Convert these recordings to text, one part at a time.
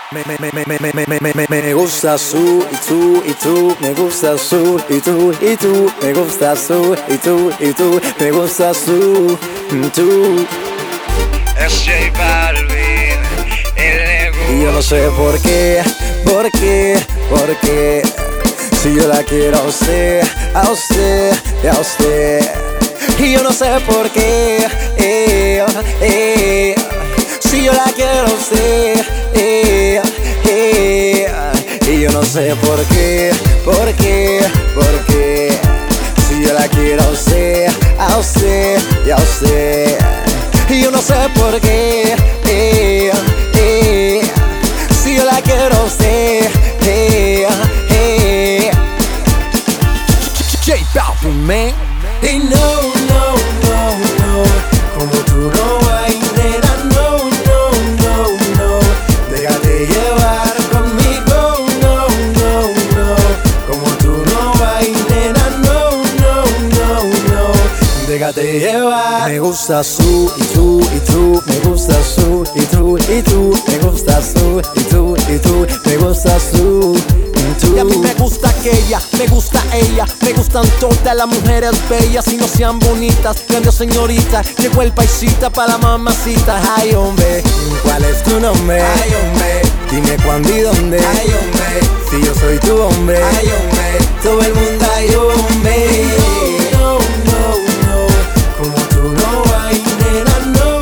Me gusta su y tú, me gusta su y tú, me gusta su y tú, me gusta su, tú. Es J Balvin, el negocio. Y yo no sé por qué, si yo la quiero a usted, y a usted. Y yo no sé por qué, si yo la quiero a usted, y yo no sé por qué, si yo la quiero a usted, y a usted. Y yo no sé por qué, si yo la quiero a usted, J Balvin, man. Y no, como tú no hay, nena, no, déjate llevar conmigo, no, como tú no hay, nena, no, déjate llevar. Me gusta su y tú, me gusta su y tú, me gusta su y tú, me gusta su. Y a mí me gusta aquella, me gusta ella, me gustan todas las mujeres bellas y no sean bonitas. Cambio señorita, llegó el paisita para la mamacita. Ay hombre, ¿cuál es tu nombre? ay hombre, Dime cuándo y dónde. ay hombre, Si yo soy tu hombre, ay hombre, todo el mundo hay hombre. no, como tú no hay, nena, no,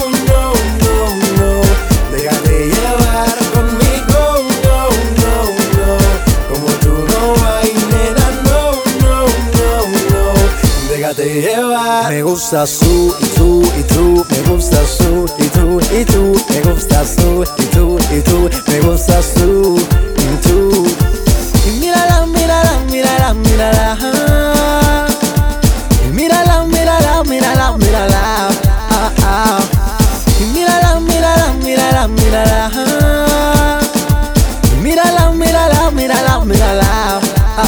déjate llevar conmigo, no, como tú no hay, nena, no, déjate llevar. Me gusta su y tú, me gusta su y tú, me gusta su y tú, me gusta su, tú. Y mírala, y mírala, y mírala, mírala,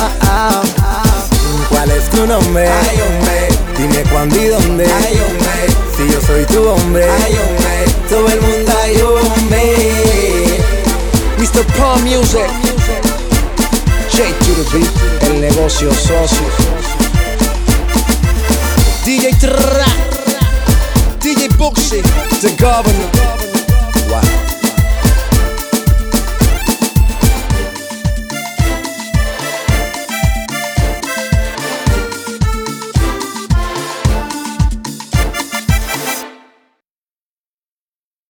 ¿Cuál es tu nombre? ay hombre, Dime cuándo y dónde. ay hombre, Si yo soy tu hombre, ay hombre, todo el mundo hay hombre. Mr. Palm Music, J to the beat, el negocio socio, DJ Tra, DJ Boxy, The Governor.